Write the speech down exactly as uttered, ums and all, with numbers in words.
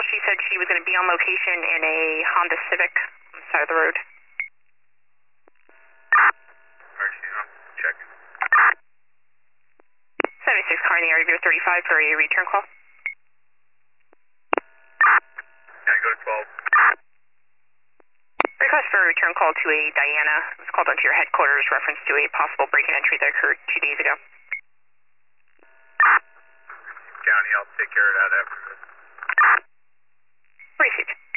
she said she was going to be on location in a Honda Civic on the side of the road. Alright, you know, check. seventy-six car in the area, zero thirty-five for a return call. Yeah, go to twelve. Request for a return call to a Diana. It was called onto your headquarters, reference to a possible break-in entry that occurred two days ago. County, I'll take care of that after this. Received.